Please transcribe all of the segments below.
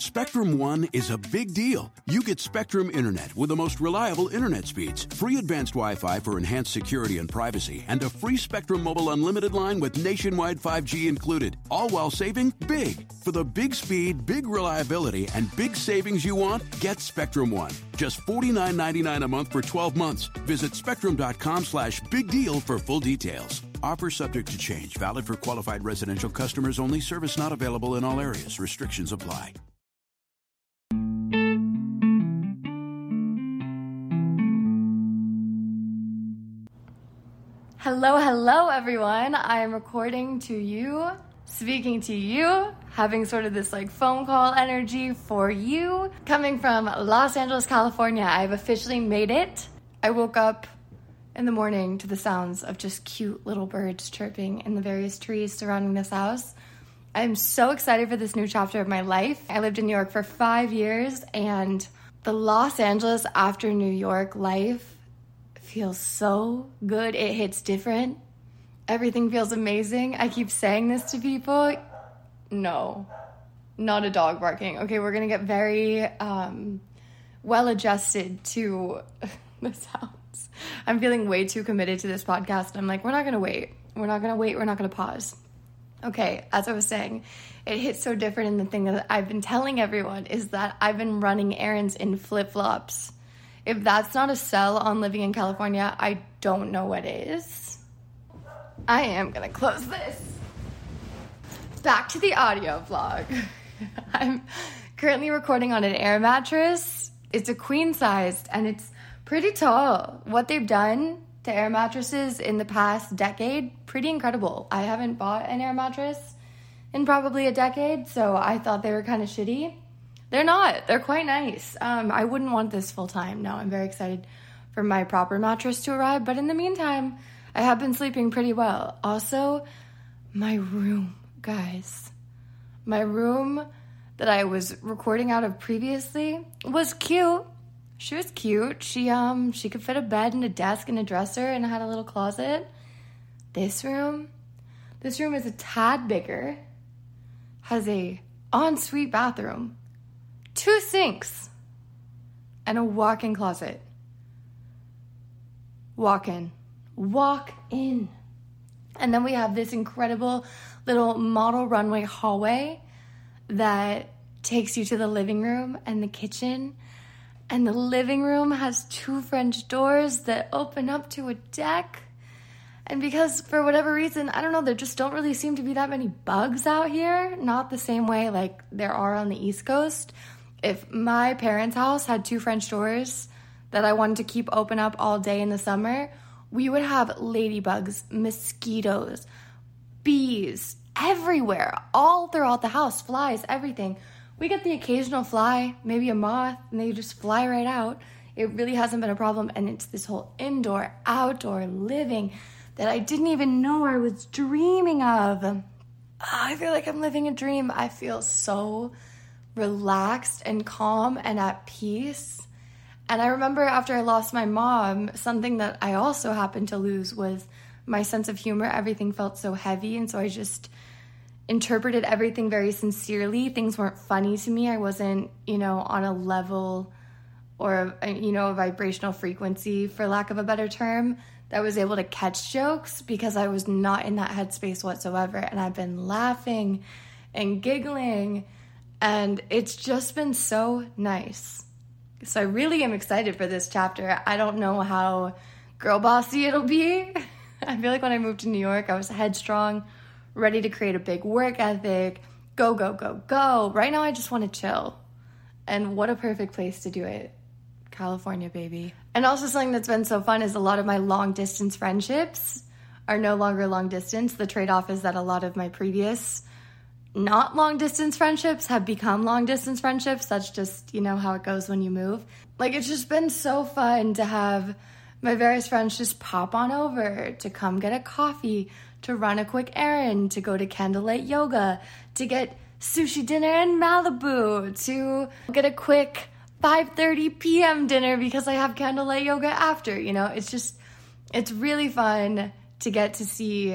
Spectrum One is a big deal. You get Spectrum Internet with the most reliable internet speeds, free advanced Wi-Fi for enhanced security and privacy, and a free Spectrum Mobile Unlimited line with nationwide 5G included, all while saving big. For the big speed, big reliability, and big savings you want, get Spectrum One. Just $49.99 a month for 12 months. Visit spectrum.com/big deal for full details. Offer subject to change. Valid for qualified residential customers only. Service not available in all areas. Restrictions apply. Hello, everyone. I'm recording to you, speaking to you, having sort of this like phone call energy for you. Coming from Los Angeles, California, I've officially made it. I woke up in the morning to the sounds of just cute little birds chirping in the various trees surrounding this house. I'm so excited for this new chapter of my life. I lived in New York for 5 years, and the Los Angeles after New York life feels so good. It hits different. Everything feels amazing. I keep saying this to people. No, not a dog barking. Okay, we're going to get very well adjusted to this house. I'm feeling way too committed to this podcast. I'm like, we're not going to wait. We're not going to pause. Okay, as I was saying, it hits so different, and the thing that I've been telling everyone is that I've been running errands in flip-flops. If that's not a sell on living in California, I don't know what is. I am going to close this. Back to the audio vlog. I'm currently recording on an air mattress. It's a queen sized and it's pretty tall. What they've done to air mattresses in the past decade, pretty incredible. I haven't bought an air mattress in probably a decade, so I thought they were kind of shitty. They're not. They're quite nice. I wouldn't want this full time. No, I'm very excited for my proper mattress to arrive, but in the meantime, I have been sleeping pretty well. Also, my room, guys. My room that I was recording out of previously was cute. She was cute. She could fit a bed and a desk and a dresser, and had a little closet. This room is a tad bigger. Has a ensuite bathroom, 2 sinks, and a walk-in closet. Walk in. And then we have this incredible little model runway hallway that takes you to the living room and the kitchen. And the living room has 2 French doors that open up to a deck. And because, for whatever reason, I don't know, there just don't really seem to be that many bugs out here. Not the same way like there are on the East Coast. If my parents' house had 2 French doors that I wanted to keep open up all day in the summer, we would have ladybugs, mosquitoes, bees, everywhere, all throughout the house, flies, everything. We get the occasional fly, maybe a moth, and they just fly right out. It really hasn't been a problem, and it's this whole indoor, outdoor living that I didn't even know I was dreaming of. I feel like I'm living a dream. I feel so relaxed and calm and at peace. And I remember after I lost my mom, something that I also happened to lose was my sense of humor. Everything felt so heavy, and so I just interpreted everything very sincerely. Things weren't funny to me. I wasn't, on a level or, a vibrational frequency, for lack of a better term, that was able to catch jokes, because I was not in that headspace whatsoever. And I've been laughing and giggling, and it's just been so nice. So I really am excited for this chapter. I don't know how girl bossy it'll be. I feel like when I moved to New York, I was headstrong, ready to create a big work ethic, go, go, go, go. Right now, I just want to chill. And what a perfect place to do it. California, baby. And also something that's been so fun is a lot of my long-distance friendships are no longer long-distance. The trade-off is that a lot of my previous not long-distance friendships have become long-distance friendships. That's just, how it goes when you move. Like, it's just been so fun to have my various friends just pop on over, to come get a coffee, to run a quick errand, to go to candlelight yoga, to get sushi dinner in Malibu, to get a quick 5:30 p.m. dinner because I have candlelight yoga after. It's really fun to get to see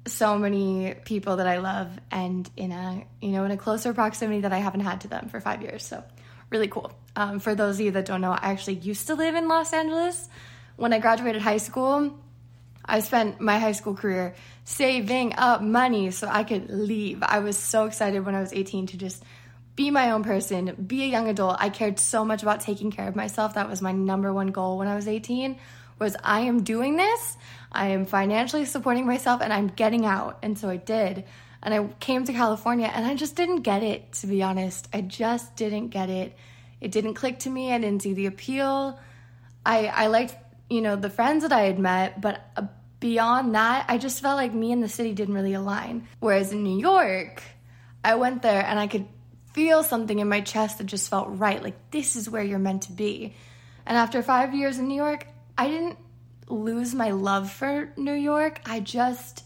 so many people that I love and in a closer proximity that I haven't had to them for 5 years. So really cool. For those of you that don't know, I actually used to live in Los Angeles. When I graduated high school, I spent my high school career saving up money so I could leave. I was so excited when I was 18 to just be my own person, be a young adult. I cared so much about taking care of myself. That was my number one goal when I was 18, was I am doing this. I am financially supporting myself and I'm getting out. And so I did. And I came to California and I just didn't get it, to be honest. I just didn't get it. It didn't click to me. I didn't see the appeal. I liked, the friends that I had met, but beyond that, I just felt like me and the city didn't really align. Whereas in New York, I went there and I could feel something in my chest that just felt right. Like, this is where you're meant to be. And after 5 years in New York, I didn't lose my love for New York. I just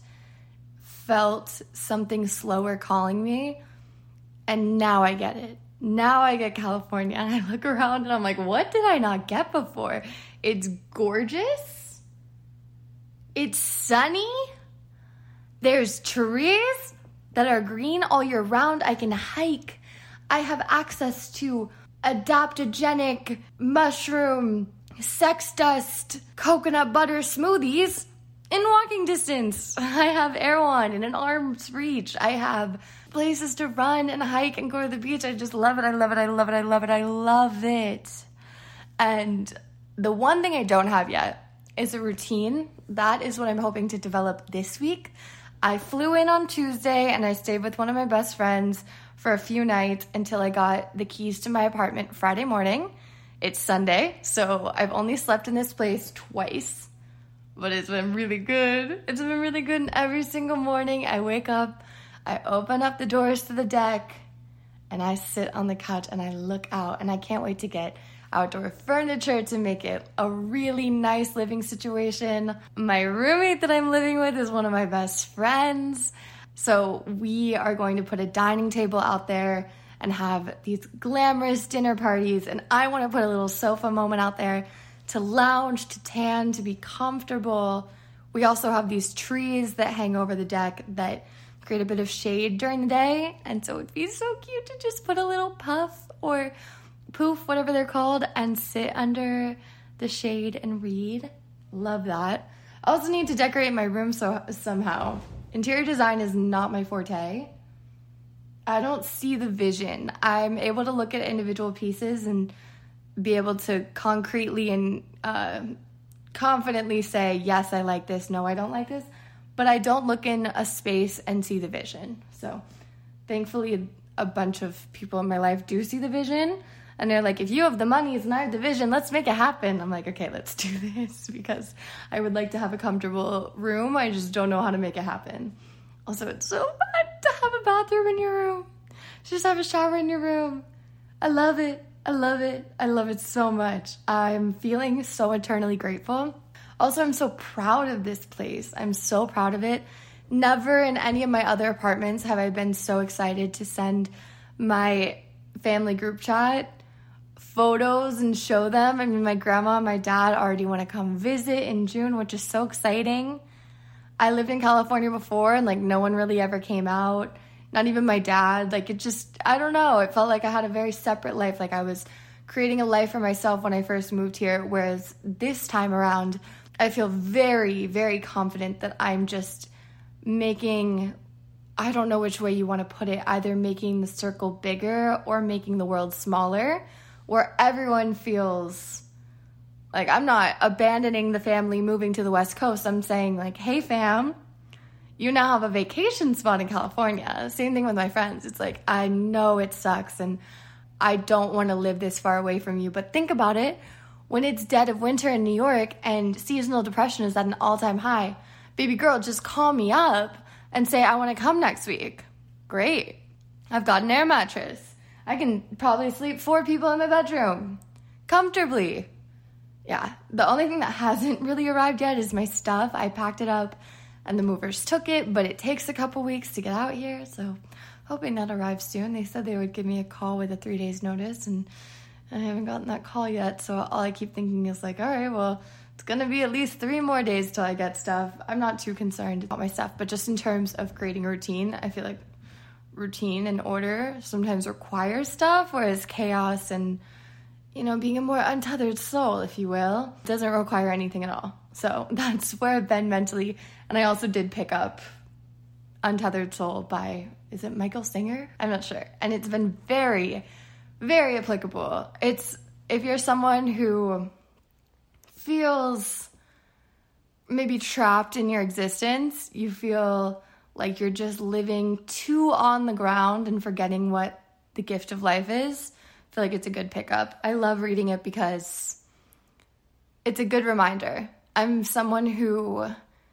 felt something slower calling me. And now I get it. Now I get California. And I look around and I'm like, what did I not get before? It's gorgeous. It's sunny. There's trees that are green all year round. I can hike. I have access to adaptogenic mushroom, sex dust, coconut butter smoothies in walking distance. I have Erewhon in an arm's reach. I have places to run and hike and go to the beach. I just love it. I love it. I love it. I love it. I love it. And the one thing I don't have yet is a routine. That is what I'm hoping to develop this week. I flew in on Tuesday and I stayed with one of my best friends for a few nights until I got the keys to my apartment Friday morning. It's Sunday, so I've only slept in this place twice, but it's been really good. It's been really good, and every single morning I wake up, I open up the doors to the deck, and I sit on the couch and I look out, and I can't wait to get outdoor furniture to make it a really nice living situation. My roommate that I'm living with is one of my best friends. So we are going to put a dining table out there and have these glamorous dinner parties. And I want to put a little sofa moment out there to lounge, to tan, to be comfortable. We also have these trees that hang over the deck that create a bit of shade during the day. And so it'd be so cute to just put a little puff or poof, whatever they're called, and sit under the shade and read. Love that. I also need to decorate my room somehow. Interior design is not my forte. I don't see the vision. I'm able to look at individual pieces and be able to concretely and confidently say, yes, I like this, no, I don't like this. But I don't look in a space and see the vision. So thankfully, a bunch of people in my life do see the vision. And they're like, if you have the money and I have the vision, let's make it happen. I'm like, okay, let's do this because I would like to have a comfortable room. I just don't know how to make it happen. Also, it's so fun to have a bathroom in your room. Just have a shower in your room. I love it. I love it. I love it so much. I'm feeling so eternally grateful. Also, I'm so proud of this place. I'm so proud of it. Never in any of my other apartments have I been so excited to send my family group chat photos and show them. I mean, my grandma and my dad already want to come visit in June, which is so exciting. I lived in California before and no one really ever came out. Not even my dad. It just, I don't know. It felt like I had a very separate life. I was creating a life for myself when I first moved here. Whereas this time around, I feel very, very confident that I'm just making, I don't know which way you want to put it, either making the circle bigger or making the world smaller, where everyone feels like I'm not abandoning the family moving to the West Coast. I'm saying hey fam, you now have a vacation spot in California. Same thing with my friends. It's I know it sucks and I don't want to live this far away from you, but think about it. When it's dead of winter in New York and seasonal depression is at an all-time high, baby girl, just call me up and say, I want to come next week. Great. I've got an air mattress. I can probably sleep 4 people in my bedroom comfortably. Yeah, the only thing that hasn't really arrived yet is my stuff. I packed it up and the movers took it, but it takes a couple weeks to get out here, so hoping that arrives soon. They said they would give me a call with a 3 days notice, and I haven't gotten that call yet, so all I keep thinking is all right, well, It's going to be at least 3 more days till I get stuff. I'm not too concerned about my stuff, but just in terms of creating a routine, I feel like routine and order sometimes requires stuff, whereas chaos and, being a more untethered soul, if you will, doesn't require anything at all. So that's where I've been mentally. And I also did pick up Untethered Soul by, is it Michael Singer? I'm not sure. And it's been very, very applicable. It's, if you're someone who feels maybe trapped in your existence, you feel like you're just living too on the ground and forgetting what the gift of life is, I feel like it's a good pickup. I love reading it because it's a good reminder. I'm someone who,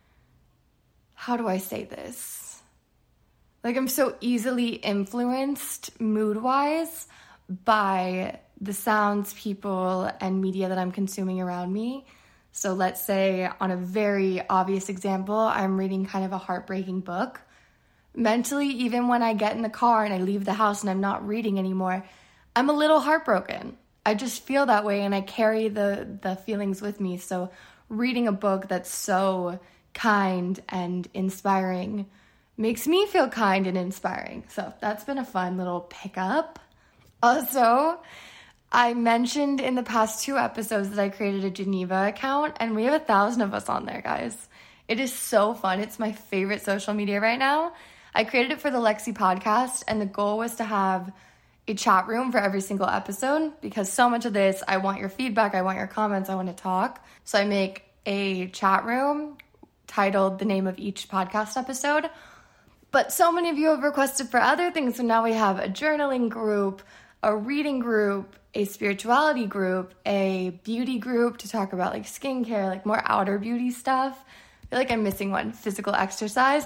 how do I say this? Like, I'm so easily influenced mood-wise by the sounds, people, and media that I'm consuming around me. So let's say, on a very obvious example, I'm reading kind of a heartbreaking book. Mentally, even when I get in the car and I leave the house and I'm not reading anymore, I'm a little heartbroken. I just feel that way, and I carry the feelings with me. So reading a book that's so kind and inspiring makes me feel kind and inspiring. So that's been a fun little pickup. Also, I mentioned in the past 2 episodes that I created a Geneva account, and we have 1,000 of us on there, guys. It is so fun. It's my favorite social media right now. I created it for the Lexi podcast, and the goal was to have a chat room for every single episode, because so much of this, I want your feedback, I want your comments, I want to talk. So I make a chat room titled the name of each podcast episode. But so many of you have requested for other things, so now we have a journaling group, a reading group, a spirituality group, a beauty group to talk about like skincare, like more outer beauty stuff. I feel like I'm missing one. Physical exercise.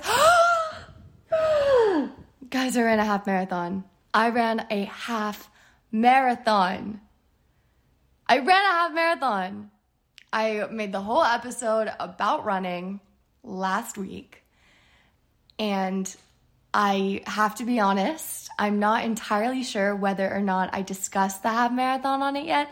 Guys, I ran a half marathon. I ran a half marathon. I made the whole episode about running last week. And I have to be honest, I'm not entirely sure whether or not I discussed the half marathon on it yet.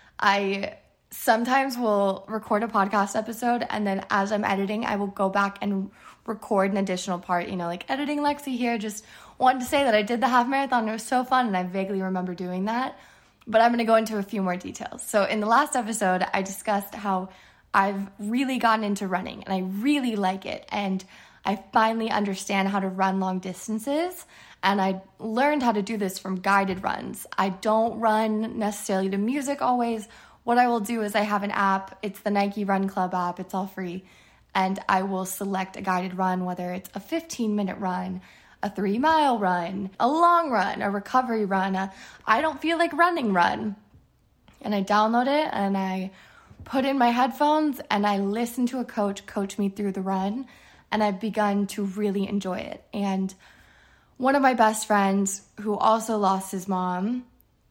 I sometimes will record a podcast episode, and then as I'm editing, I will go back and record an additional part, like editing Lexi here. Just wanted to say that I did the half marathon. It was so fun, and I vaguely remember doing that. But I'm going to go into a few more details. So in the last episode, I discussed how I've really gotten into running, and I really like it. And I finally understand how to run long distances, and I learned how to do this from guided runs. I don't run necessarily to music always. What I will do is I have an app. It's the Nike Run Club app. It's all free. And I will select a guided run, whether it's a 15-minute run, a 3-mile run, a long run, a recovery run, I don't feel like running run. And I download it, and I put in my headphones, and I listen to a coach me through the run. And I've begun to really enjoy it. And one of my best friends, who also lost his mom,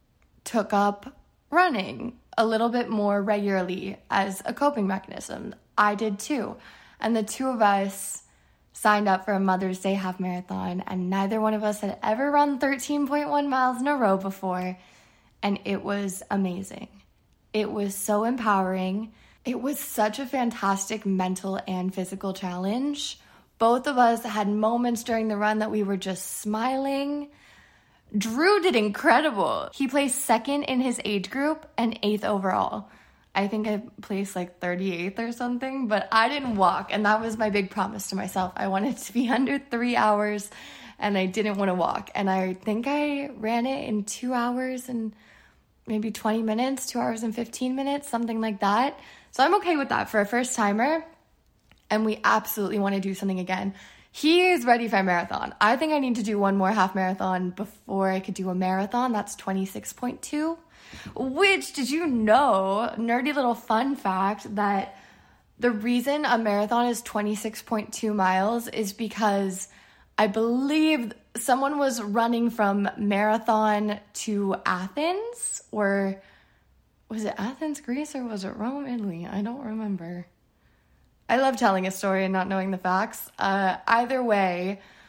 took up running a little bit more regularly as a coping mechanism. I did too. And the 2 of us signed up for a Mother's Day half marathon, and neither one of us had ever run 13.1 miles in a row before. And it was amazing. It was so empowering. It was such a fantastic mental and physical challenge. Both of us had moments during the run that we were just smiling. Drew did incredible. He placed 2nd in his age group and 8th overall. I think I placed like 38th or something, but I didn't walk, and that was my big promise to myself. I wanted to be under 3 hours, and I didn't want to walk. And I think I ran it in 2 hours and maybe 20 minutes, 2 hours and 15 minutes, something like that. So I'm okay with that for a first timer, and we absolutely want to do something again. He is ready for a marathon. I think I need to do one more half marathon before I could do a marathon. That's 26.2, which, did you know, nerdy little fun fact, that the reason a marathon is 26.2 miles is because I believe someone was running from Marathon to Athens, or was it Athens, Greece, or was it Rome, Italy? I don't remember. I love telling a story and not knowing the facts. Either way,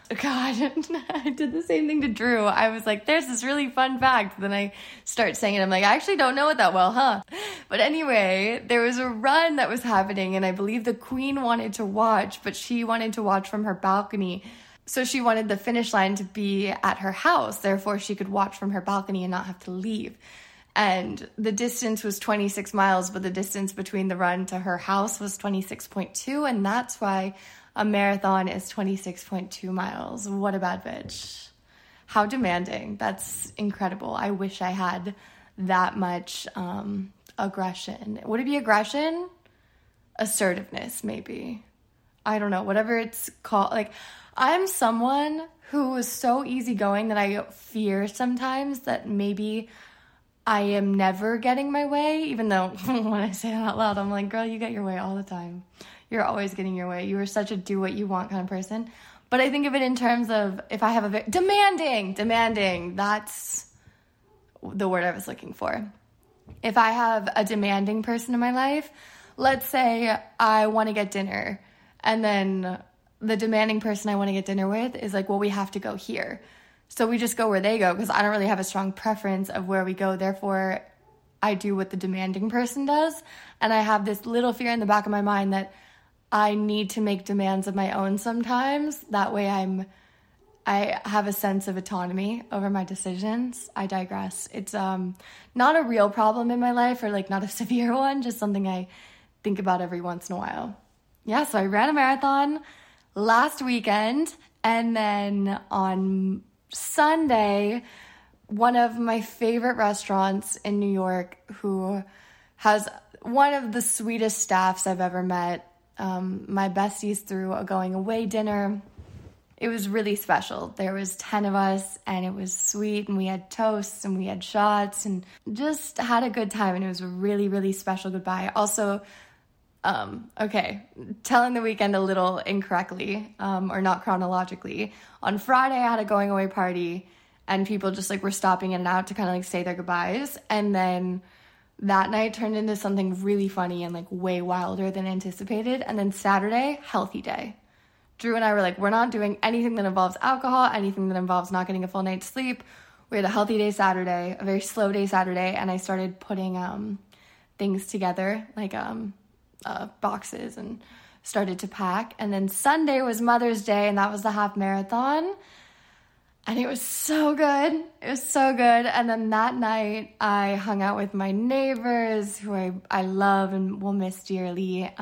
God, I did the same thing to Drew. I was like, there's this really fun fact. Then I start saying it. I'm like, I actually don't know it that well, huh? But anyway, there was a run that was happening, and I believe the queen wanted to watch, but she wanted to watch from her balcony. So she wanted the finish line to be at her house. Therefore, she could watch from her balcony and not have to leave. And the distance was 26 miles, but the distance between the run to her house was 26.2. And that's why a marathon is 26.2 miles. What a bad bitch. How demanding. That's incredible. I wish I had that much aggression. Would it be aggression? Assertiveness, maybe. I don't know. Whatever it's called. Like, I'm someone who is so easygoing that I fear sometimes that maybe I am never getting my way, even though when I say that out loud, I'm like, girl, you get your way all the time. You're always getting your way. You are such a do what you want kind of person. But I think of it in terms of if I have demanding, that's the word I was looking for. If I have a demanding person in my life, let's say I want to get dinner, and then the demanding person I want to get dinner with is like, well, we have to go here. So we just go where they go because I don't really have a strong preference of where we go. Therefore, I do what the demanding person does. And I have this little fear in the back of my mind that I need to make demands of my own sometimes. That way I have a sense of autonomy over my decisions. I digress. It's not a real problem in my life, or like not a severe one, just something I think about every once in a while. Yeah, so I ran a marathon last weekend, and then on Sunday, one of my favorite restaurants in New York, who has one of the sweetest staffs I've ever met. My besties threw a going away dinner. It was really special. There was 10 of us, and it was sweet, and we had toasts and we had shots and just had a good time, and it was a really, really special goodbye. Also, telling the weekend a little incorrectly, or not chronologically. On Friday, I had a going away party, and people just like were stopping in and out to kind of like say their goodbyes. And then that night turned into something really funny and like way wilder than anticipated. And then Saturday, healthy day. Drew and I were like, we're not doing anything that involves alcohol, anything that involves not getting a full night's sleep. We had a healthy day Saturday, a very slow day Saturday, and I started putting things together, like boxes, and started to pack. And then Sunday was Mother's Day, and that was the half marathon, and it was so good. It was so good. And then that night I hung out with my neighbors, who I love and will miss dearly.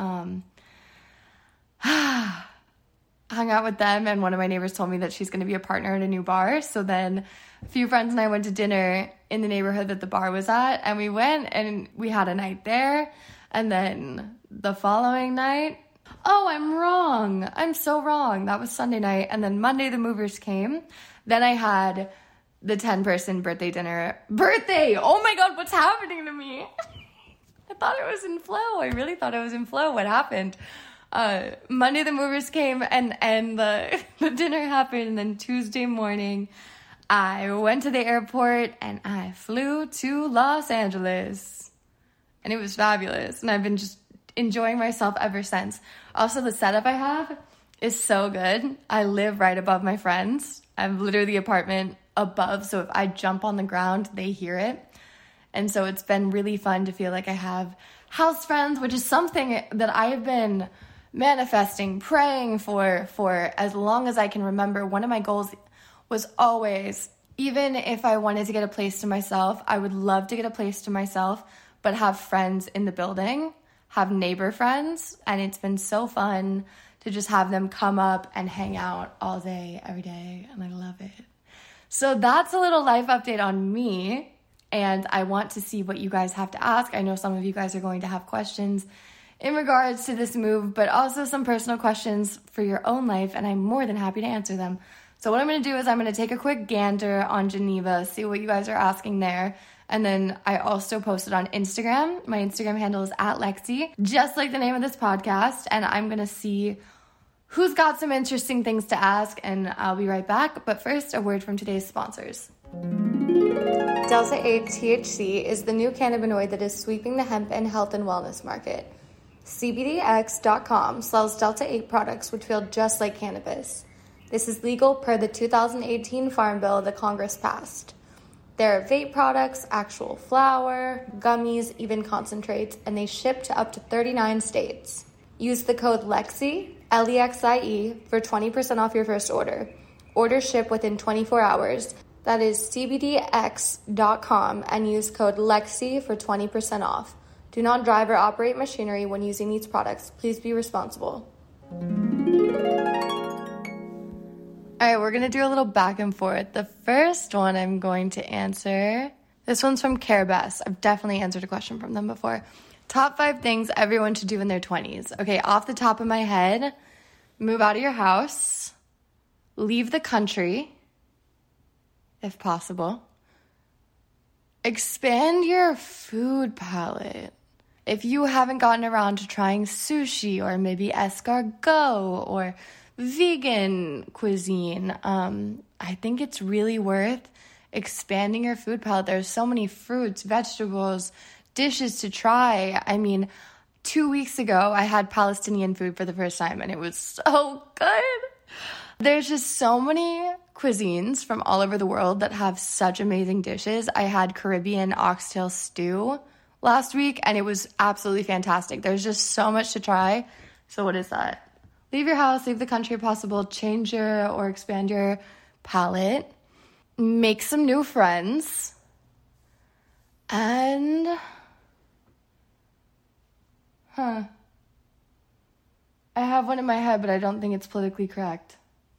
Hung out with them, and one of my neighbors told me that she's going to be a partner at a new bar. So then a few friends and I went to dinner in the neighborhood that the bar was at, and we went and we had a night there. And then the following night, I'm wrong. I'm so wrong. That was Sunday night. And then Monday, the movers came. Then I had the 10-person birthday dinner. Birthday! Oh my God, what's happening to me? I thought it was in flow. I really thought it was in flow. What happened? Monday, the movers came, and the dinner happened. And then Tuesday morning, I went to the airport and I flew to Los Angeles. And it was fabulous. And I've been just enjoying myself ever since. Also, the setup I have is so good. I live right above my friends. I'm literally the apartment above. So if I jump on the ground, they hear it. And so it's been really fun to feel like I have house friends, which is something that I have been manifesting, praying for as long as I can remember. One of my goals was always, even if I wanted to get a place to myself, I would love to get a place to myself, but have friends in the building, have neighbor friends. And it's been so fun to just have them come up and hang out all day, every day. And I love it. So that's a little life update on me. And I want to see what you guys have to ask. I know some of you guys are going to have questions in regards to this move, but also some personal questions for your own life, and I'm more than happy to answer them. So what I'm going to do is I'm going to take a quick gander on Geneva, see what you guys are asking there, and then I also posted on Instagram. My Instagram handle is @Lexi, just like the name of this podcast, and I'm going to see who's got some interesting things to ask, and I'll be right back. But first, a word from today's sponsors. Delta 8 THC is the new cannabinoid that is sweeping the hemp and health and wellness market. CBDX.com sells Delta 8 products which feel just like cannabis. This is legal per the 2018 Farm Bill the Congress passed. There are vape products, actual flour, gummies, even concentrates, and they ship to up to 39 states. Use the code LEXIE, LEXIE, for 20% off your first order. Orders ship within 24 hours. That is cbdx.com and use code LEXIE for 20% off. Do not drive or operate machinery when using these products. Please be responsible. All right, we're going to do a little back and forth. The first one I'm going to answer, this one's from Care Best. I've definitely answered a question from them before. Top 5 things everyone should do in their 20s. Okay, off the top of my head, move out of your house, leave the country, if possible. Expand your food palette. If you haven't gotten around to trying sushi or maybe escargot or vegan cuisine, I think it's really worth expanding your food palette. There's so many fruits, vegetables, dishes to try. I mean, 2 weeks ago, I had Palestinian food for the first time, and it was so good. There's just so many cuisines from all over the world that have such amazing dishes. I had Caribbean oxtail stew last week, and it was absolutely fantastic. There's just so much to try. So what is that? Leave your house, leave the country if possible, change your or expand your palette, make some new friends, and, I have one in my head, but I don't think it's politically correct.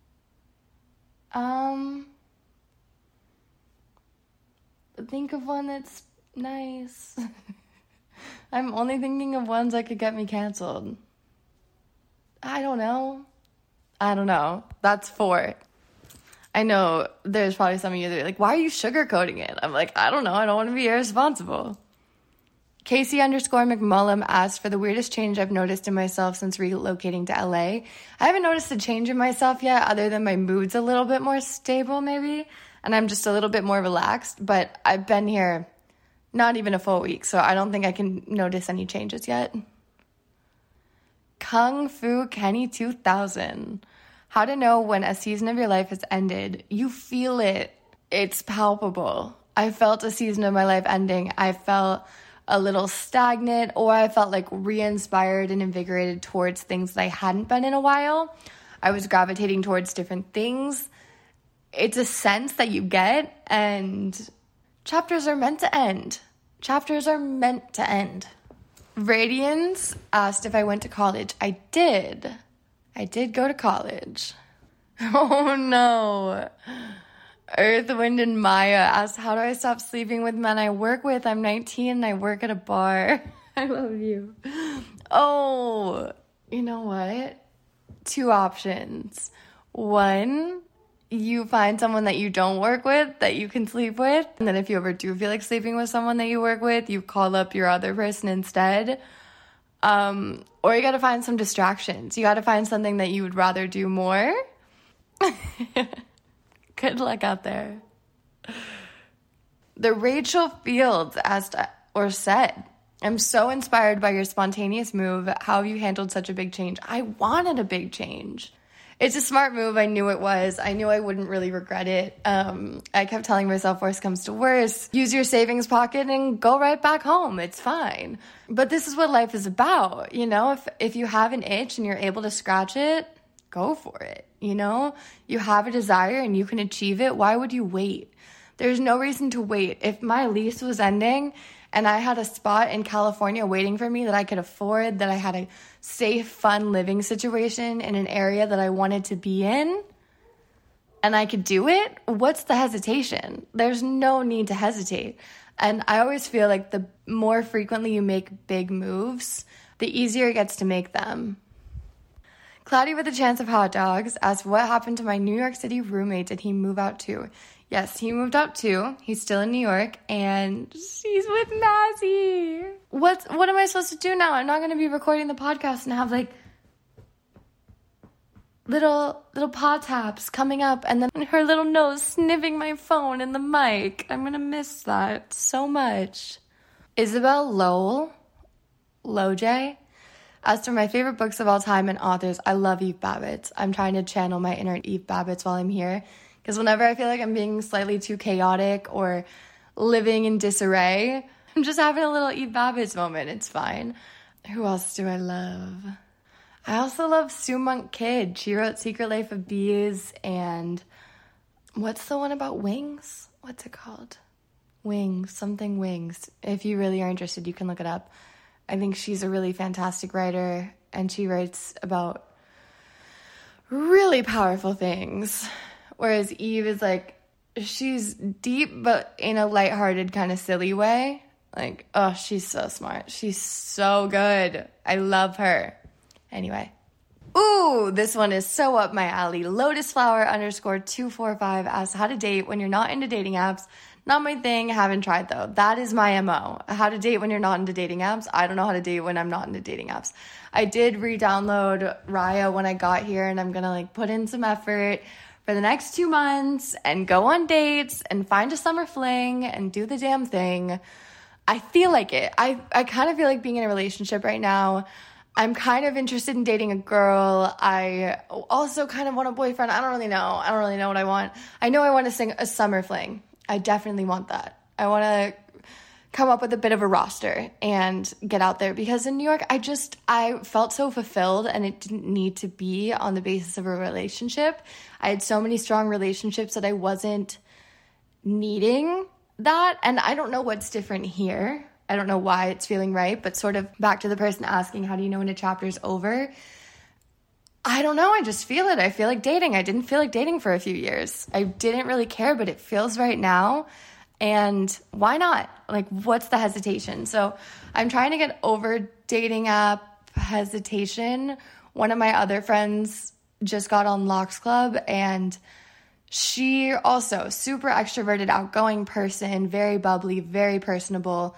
Think of one that's nice. I'm only thinking of ones that could get me canceled. I don't know. That's 4. I know there's probably some of you that are like, why are you sugarcoating it? I'm like, I don't know. I don't want to be irresponsible. Casey_McMullum asked for the weirdest change I've noticed in myself since relocating to LA. I haven't noticed a change in myself yet, other than my mood's a little bit more stable maybe, and I'm just a little bit more relaxed, but I've been here not even a full week, so I don't think I can notice any changes yet. Kung Fu Kenny 2000. How to know when a season of your life has ended. You feel it. It's palpable. I felt a season of my life ending. I felt a little stagnant, or I felt like re-inspired and invigorated towards things that I hadn't been in a while. I was gravitating towards different things. It's a sense that you get, and chapters are meant to end. Radiance asked if I went to college. I did. I did go to college. Oh no. Earth, Wind, and Maya asked, how do I stop sleeping with men I work with? I'm 19 and I work at a bar. I love you. Oh, you know what? 2 options. 1, you find someone that you don't work with that you can sleep with. And then if you ever do feel like sleeping with someone that you work with, you call up your other person instead. Or you got to find some distractions. You got to find something that you would rather do more. Good luck out there. The Rachel Fields asked or said, I'm so inspired by your spontaneous move. How have you handled such a big change? I wanted a big change. It's a smart move. I knew it was. I knew I wouldn't really regret it. I kept telling myself, worst comes to worst, use your savings pocket and go right back home. It's fine. But this is what life is about. You know, if you have an itch and you're able to scratch it, go for it. You know, you have a desire and you can achieve it. Why would you wait? There's no reason to wait. If my lease was ending and I had a spot in California waiting for me that I could afford, that I had a safe, fun living situation in an area that I wanted to be in, and I could do it, what's the hesitation? There's no need to hesitate. And I always feel like the more frequently you make big moves, the easier it gets to make them. Cloudy with a Chance of Hot Dogs asked, what happened to my New York City roommate? Did he move out too? Yes, he moved out too. He's still in New York, and she's with Mazzy. What am I supposed to do now? I'm not going to be recording the podcast and have like little paw taps coming up, and then her little nose sniffing my phone and the mic. I'm going to miss that so much. Isabel Loj As for my favorite books of all time and authors, I love Eve Babbitt. I'm trying to channel my inner Eve Babbitt while I'm here, because whenever I feel like I'm being slightly too chaotic or living in disarray, I'm just having a little Eve Babbitt moment. It's fine. Who else do I love? I also love Sue Monk Kidd. She wrote Secret Life of Bees, and what's the one about wings? What's it called? Wings, something wings. If you really are interested, you can look it up. I think she's a really fantastic writer, and she writes about really powerful things. Whereas Eve is like, she's deep, but in a lighthearted kind of silly way. Like, oh, she's so smart. She's so good. I love her. Anyway. Ooh, this one is so up my alley. Lotusflower_245 asks how to date when you're not into dating apps. Not my thing. Haven't tried though. That is my MO. How to date when you're not into dating apps. I don't know how to date when I'm not into dating apps. I did re-download Raya when I got here, and I'm gonna like put in some effort for the next 2 months and go on dates and find a summer fling and do the damn thing. I feel like it. I kind of feel like being in a relationship right now. I'm kind of interested in dating a girl. I also kind of want a boyfriend. I don't really know what I want. I know I want to sing a summer fling. I definitely want that. I want to come up with a bit of a roster and get out there, because in New York, I felt so fulfilled, and it didn't need to be on the basis of a relationship. I had so many strong relationships that I wasn't needing that. And I don't know what's different here. I don't know why it's feeling right, but sort of back to the person asking, how do you know when a chapter's over? I don't know. I just feel it. I feel like dating. I didn't feel like dating for a few years. I didn't really care, but it feels right now. And why not? Like, what's the hesitation? So I'm trying to get over dating app hesitation. One of my other friends just got on Locks Club, and she also super extroverted, outgoing person, very bubbly, very personable.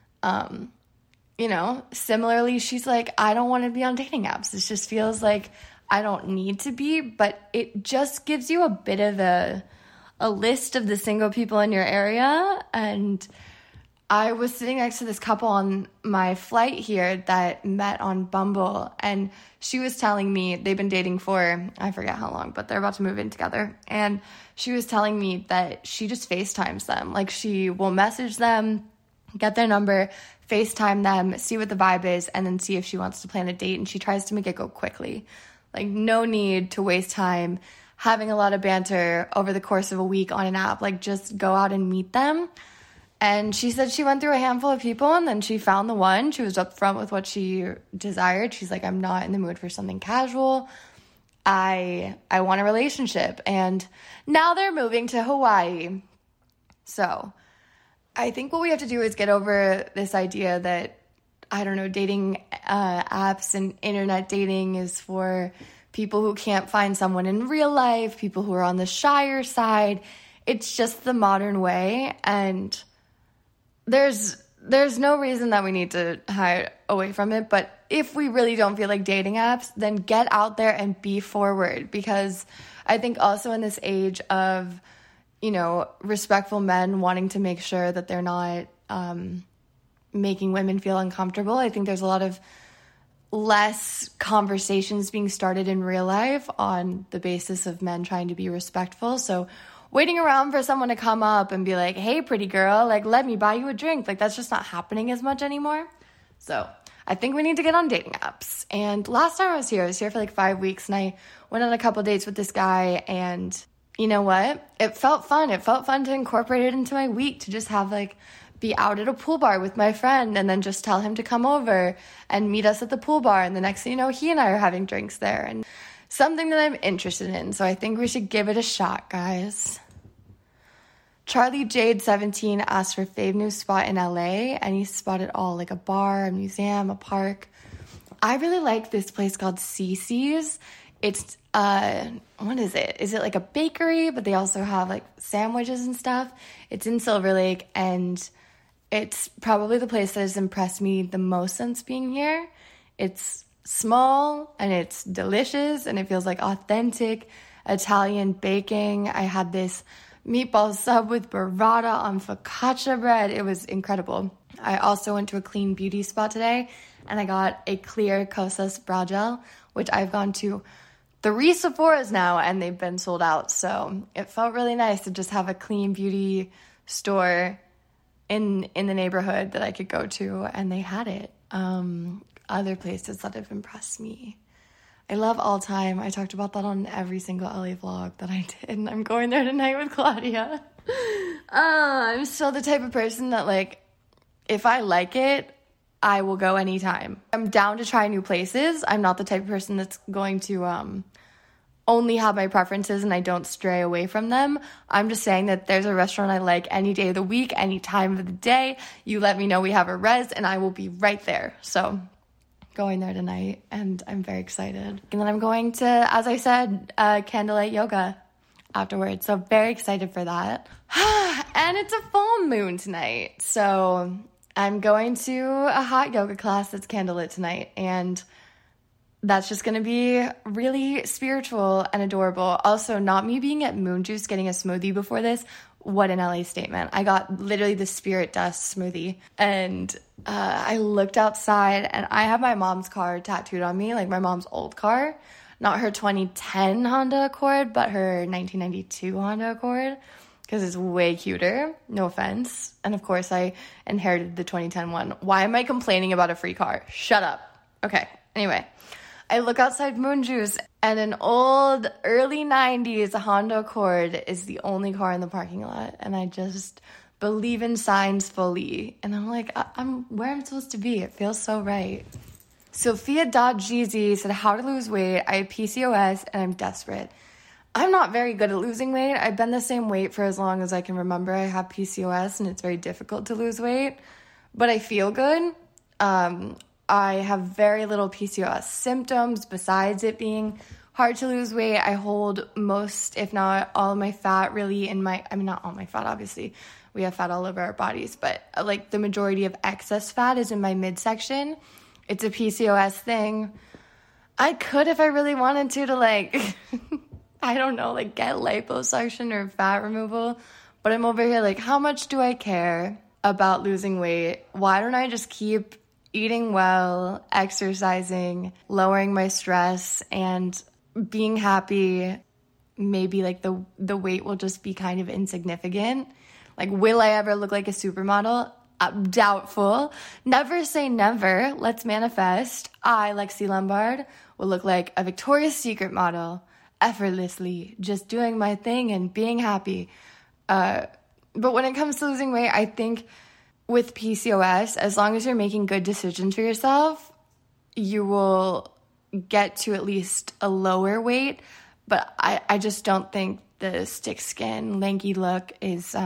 Similarly, she's like, I don't want to be on dating apps. It just feels like I don't need to be, but it just gives you a bit of a list of the single people in your area. And I was sitting next to this couple on my flight here that met on Bumble, and she was telling me they've been dating for, I forget how long, but they're about to move in together. And she was telling me that she just FaceTimes them. Like, she will message them, get their number, FaceTime them, see what the vibe is, and then see if she wants to plan a date. And she tries to make it go quickly. Like, no need to waste time having a lot of banter over the course of a week on an app. Like, just go out and meet them. And she said she went through a handful of people, and then she found the one. She was upfront with what she desired. She's like, I'm not in the mood for something casual. I want a relationship. And now they're moving to Hawaii. So I think what we have to do is get over this idea that, I don't know, dating apps and internet dating is for people who can't find someone in real life, people who are on the shyer side. It's just the modern way, and there's no reason that we need to hide away from it. But if we really don't feel like dating apps, then get out there and be forward, because I think also in this age of, respectful men wanting to make sure that they're not making women feel uncomfortable, I think there's a lot of less conversations being started in real life on the basis of men trying to be respectful. So waiting around for someone to come up and be like, hey, pretty girl, like, let me buy you a drink. Like, that's just not happening as much anymore. So I think we need to get on dating apps. And last time I was here for like 5 weeks, and I went on a couple dates with this guy, and you know what? It felt fun. It felt fun to incorporate it into my week, to just have be out at a pool bar with my friend, and then just tell him to come over and meet us at the pool bar. And the next thing you know, he and I are having drinks there, and something that I'm interested in. So I think we should give it a shot, guys. Charlie Jade 17 asked for fave new spot in LA. Any spot at all, like a bar, a museum, a park. I really like this place called Cece's. It's, what is it? Is it like a bakery, but they also have like sandwiches and stuff? It's in Silver Lake, and it's probably the place that has impressed me the most since being here. It's small, and it's delicious, and it feels like authentic Italian baking. I had this meatball sub with burrata on focaccia bread. It was incredible. I also went to a clean beauty spa today, and I got a clear Kosas brow gel, which I've gone to 3 Sephora's now, and they've been sold out. So it felt really nice to just have a clean beauty store in the neighborhood that I could go to, and they had it. Other places that have impressed me. I love All Time. I talked about that on every single LA vlog that I did, and I'm going there tonight with Claudia. I'm still the type of person that, like, if I like it, I will go anytime. I'm down to try new places. I'm not the type of person that's going to only have my preferences and I don't stray away from them. I'm just saying that there's a restaurant I like any day of the week, any time of the day. You let me know we have a res and I will be right there. So going there tonight, and I'm very excited. And then I'm going to, as I said, candlelight yoga afterwards. So very excited for that. And it's a full moon tonight. So I'm going to a hot yoga class that's candlelit tonight, and that's just going to be really spiritual and adorable. Also, not me being at Moon Juice getting a smoothie before this. What an LA statement. I got literally the Spirit Dust smoothie, and I looked outside, and I have my mom's car tattooed on me, like my mom's old car. Not her 2010 Honda Accord, but her 1992 Honda Accord, because it's way cuter. No offense. And of course, I inherited the 2010 one. Why am I complaining about a free car? Shut up. Okay, anyway. I look outside Moon Juice, and an old, early 90s Honda Accord is the only car in the parking lot. And I just believe in signs fully. And I'm like, I'm where I'm supposed to be. It feels so right. Sophia.gz said, how to lose weight. I have PCOS, and I'm desperate. I'm not very good at losing weight. I've been the same weight for as long as I can remember. I have PCOS, and it's very difficult to lose weight. But I feel good. I have very little PCOS symptoms besides it being hard to lose weight. I hold most, if not all of my fat really in my, I mean, not all my fat, obviously. We have fat all over our bodies, but like the majority of excess fat is in my midsection. It's a PCOS thing. I could, if I really wanted to like, I don't know, like get liposuction or fat removal. But I'm over here like, how much do I care about losing weight? Why don't I just keep eating well, exercising, lowering my stress, and being happy? Maybe like the weight will just be kind of insignificant. Like, will I ever look like a supermodel? Doubtful. Never say never. Let's manifest. I, Lexi Lombard, will look like a Victoria's Secret model, effortlessly, just doing my thing and being happy. But when it comes to losing weight, I think with PCOS, as long as you're making good decisions for yourself, you will get to at least a lower weight. But I just don't think the stick skin, lanky look is,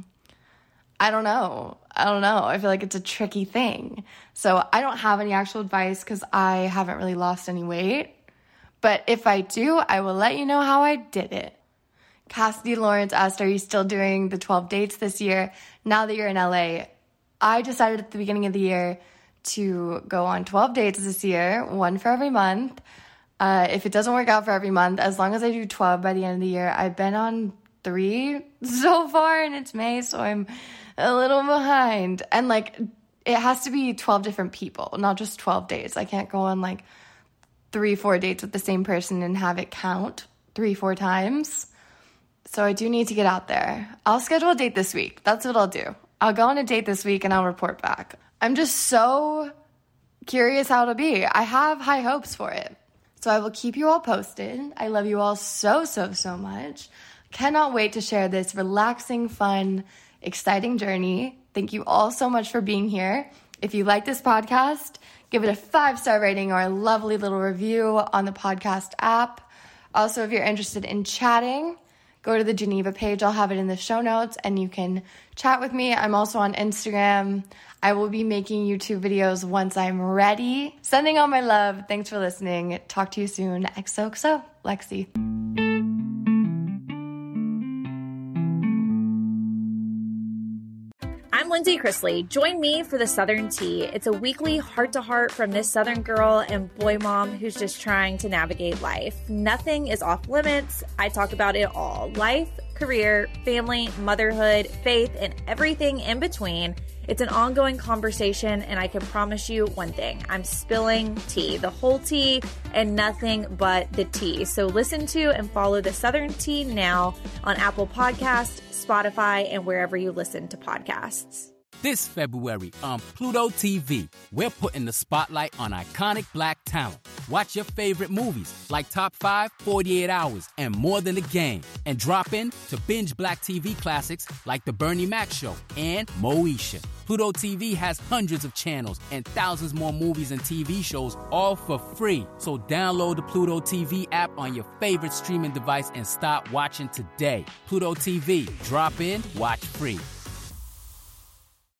I don't know. I feel like it's a tricky thing. So I don't have any actual advice because I haven't really lost any weight. But if I do, I will let you know how I did it. Cassidy Lawrence asked, are you still doing the 12 dates this year now that you're in LA? I decided at the beginning of the year to go on 12 dates this year, one for every month. If it doesn't work out for every month, as long as I do 12 by the end of the year, I've been on 3 so far, and it's May, so I'm a little behind. And like, it has to be 12 different people, not just 12 dates. I can't go on like 3-4 dates with the same person and have it count 3-4 times. So I do need to get out there. I'll schedule a date this week. That's what I'll do. I'll go on a date this week and I'll report back. I'm just so curious how it'll be. I have high hopes for it. So I will keep you all posted. I love you all so, so, so much. Cannot wait to share this relaxing, fun, exciting journey. Thank you all so much for being here. If you like this podcast, give it a 5-star rating or a lovely little review on the podcast app. Also, if you're interested in chatting, go to the Geneva page. I'll have it in the show notes, and you can chat with me. I'm also on Instagram. I will be making YouTube videos once I'm ready. Sending all my love. Thanks for listening. Talk to you soon. XOXO, Lexi. I'm Lindsay Chrisley. Join me for the Southern Tea. It's a weekly heart-to-heart from this Southern girl and boy mom who's just trying to navigate life. Nothing is off limits. I talk about it all. Life, career, family, motherhood, faith, and everything in between. It's an ongoing conversation, and I can promise you one thing. I'm spilling tea, the whole tea and nothing but the tea. So listen to and follow the Southern Tea now on Apple Podcasts, Spotify, and wherever you listen to podcasts. This February on Pluto TV, we're putting the spotlight on iconic Black talent. Watch your favorite movies like Top 5, 48 Hours, and More Than a Game. And drop in to binge Black TV classics like The Bernie Mac Show and Moesha. Pluto TV has hundreds of channels and thousands more movies and TV shows, all for free. So download the Pluto TV app on your favorite streaming device and start watching today. Pluto TV, drop in, watch free.